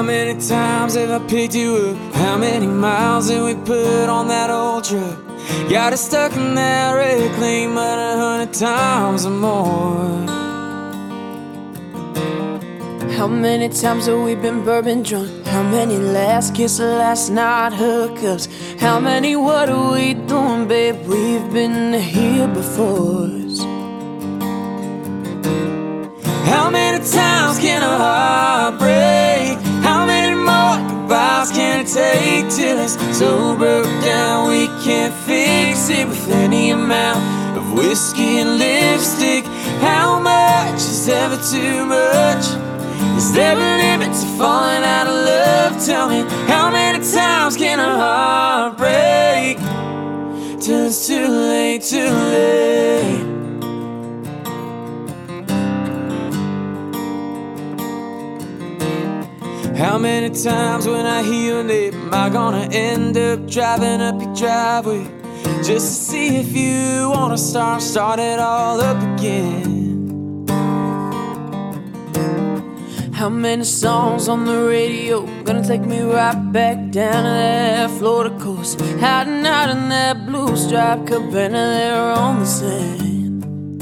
many times have I picked you up? How many miles have we put on that old truck? Got it stuck in that reclaim but 100 times or more. How many times have we been bourbon drunk? How many last kisses, last night hookups? How many what are we doing, babe? We've been here before. How many times can a heart break? How many more goodbyes can it take till it's so broke down we can't fix it with any amount of whiskey and lipstick? How much is ever too much? Is there a limit to falling out of love? Tell me, how many times can a heart break till it's too late, too late? How many times when I hear your name am I gonna end up driving up your driveway just to see if you wanna start it all up again? How many songs on the radio gonna take me right back down to that Florida coast, hiding out in that blue striped cabana there on the sand?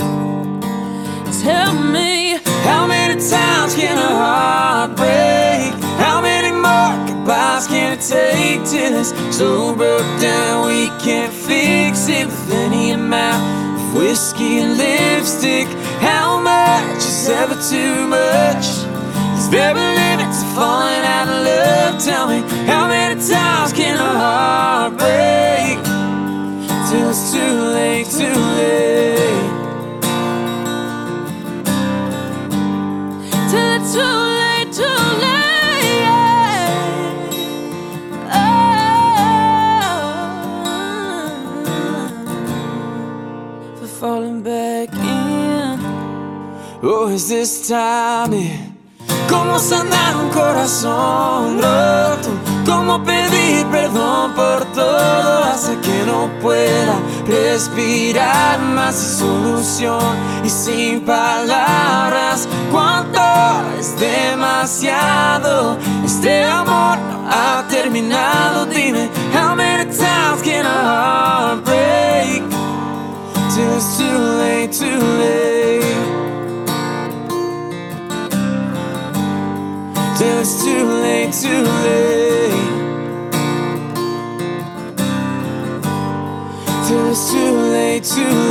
Tell me, how many times can a heart break? How many more goodbyes can it take till it's so broke down we can't fix it with any amount of whiskey and lipstick? How much is ever too much? Is there a limit to falling out of love? Tell me, how many times can a heart break till it's too late, too late? till it's too late, too late, yeah. Oh, for falling back in. Oh, is this time it? ¿Cómo sanar un corazón roto? ¿Cómo pedir perdón por todo hasta que no pueda respirar más sin solución y sin palabras? ¿Cuánto es demasiado? Este amor no ha terminado. Dime, how many times can a heart break till it's too late, too late? Till it's too late, too late. Till it's too late, too late.